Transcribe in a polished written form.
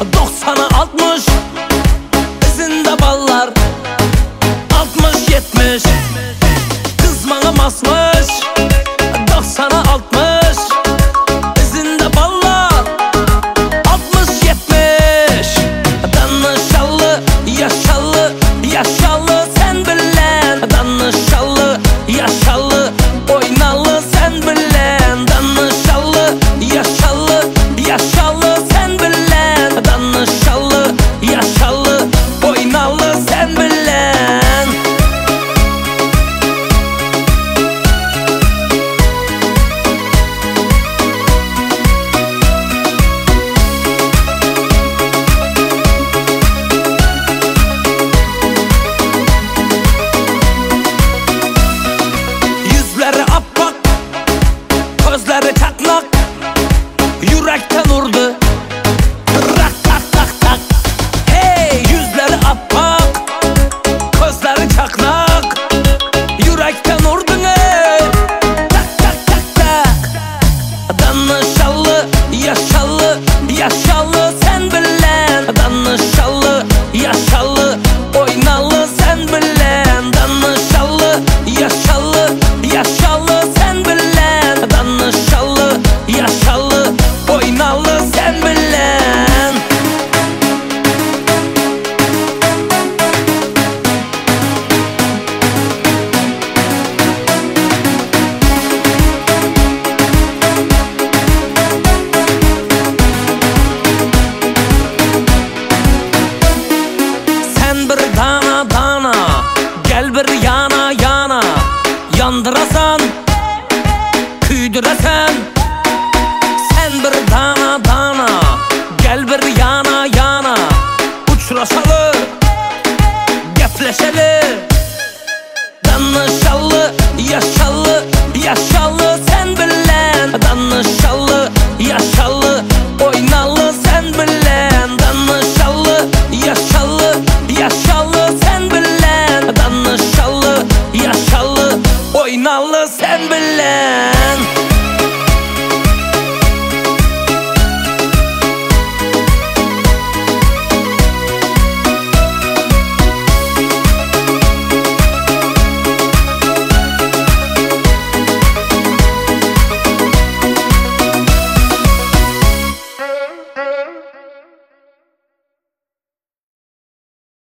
90'a 60 izinde ballar 60-70 kız bana basmış 90'a 60 izinde ballar 60-70 danışallı yaşallı yaşallı sen bilen danışallı yaşallı oynalı sen bilen danışallı yaşallı yaşallı sen bilen danışallı yaşallı oynalı sen bilen. Yüzleri appak, gözleri çatlak, yürekten vurdu rak tak tak tak. Hey, yüzleri appak, gözleri çatlak, yürekten vurdun ey tak tak tak tak. Danışallı yaşallı yaşallı sen bilen danışallı yaşallı oynalı sen bilen danışallı yaşallı yaşallı sen bilen danışallı yaşallı oynalı sen bilen. Sen bir dana dana gel bir yana yana yandırasan küydüresen. Sen bir dana dana gel bir yana